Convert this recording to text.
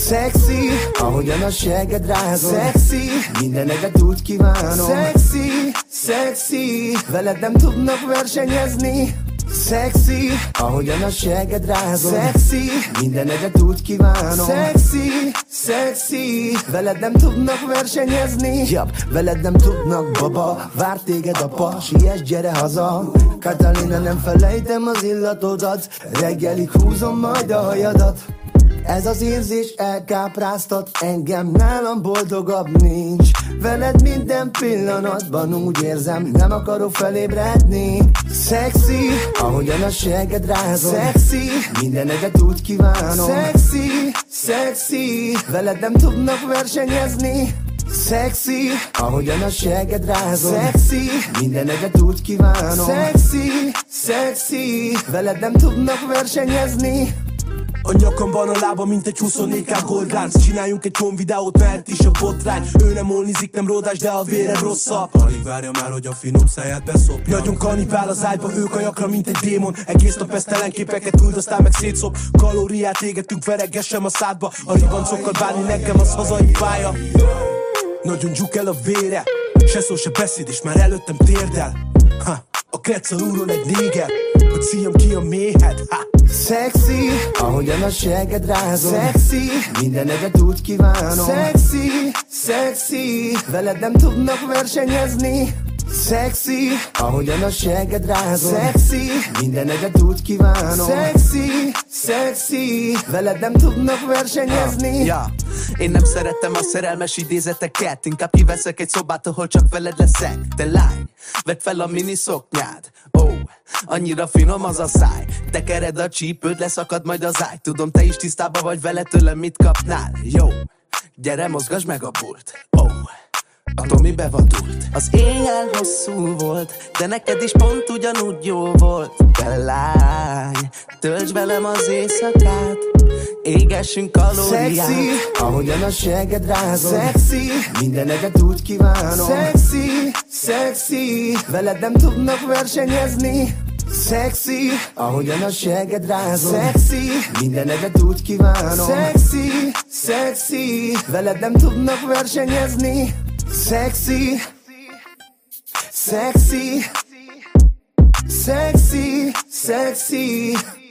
Szexi, ahogyan a segged rázol. Szexi, mindenedet úgy kívánom. Szexi, szexi, veled nem tudnak versenyezni. Szexi, ahogyan a segged rázol. Szexi, mindenedet úgy kívánom. Szexi, szexi, veled nem tudnak versenyezni. Veled nem tudnak, baba, vár téged apa. Siess, gyere haza, Katalina, nem felejtem az illatodat. Reggelig húzom majd a hajadat. Ez az érzés elkápráztat engem, nálam boldogabb nincs. Veled minden pillanatban úgy érzem, nem akarok felébredni. Szexi, ahogyan a segged rázol. Szexi, mindenedet úgy kívánom. Szexi, szexi, veled nem tudnak versenyezni. Szexi, ahogyan a segged rázol. Szexi, mindenedet úgy kívánom. Szexi, szexi, veled nem tudnak versenyezni. A nyakamban a lába, mint egy 24K goldlánc. Csináljunk egy konvideót, mehet is a botrány. Ő nem olnizik, nem ródás, de a vére rosszabb. Alig várja már, hogy a finom száját beszopja. Nagyon kanipál az ágyba, ő kajakra, mint egy démon. Egész nap esztelen képeket küld, aztán meg szétszop. Kalóriát égetünk, veregessem a szádba. A ribancokkal bánni nekem az hazai pálya. Nagyon dzsuk el a vére, se szó, se beszéd, és már előttem térdel. A kretszal úron egy néger, hogy szíjam ki a méhed. Szexi, ahogyan a segged rázol. Szexi, mindenedet úgy kívánom. Szexi, szexi, veled nem tudnak versenyezni. Szexi, ahogyan a segged rázol. Szexi, mindenedet úgy kívánom. Szexi, szexi, veled nem tudnak versenyezni. Én nem szeretem a szerelmes idézeteket. Inkább kiveszek egy szobát, ahol csak veled leszek. Te lány, vedd fel a mini szoknyád. Annyira finom az a száj. Tekered a csípőd, leszakad majd az ágy. Tudom, te is tisztában vagy vele, tőlem mit kapnál. Jó, gyere, mozgasd meg a pult. A Tomi bevadult. Az éjjel hosszú volt, de neked is pont ugyanúgy jó volt. Te lány, töltsd velem az éjszakát, égessünk kalóriát. Szexi, ahogyan a segged rázol. Szexi, mindenedet úgy kívánom. Szexi, szexi, veled nem tudnak versenyezni. Szexi, ahogyan a segged rázol. Szexi, mindenedet úgy kívánom. Szexi, szexi, veled nem tudnak versenyezni. Szexi, szexi, szexi, szexi.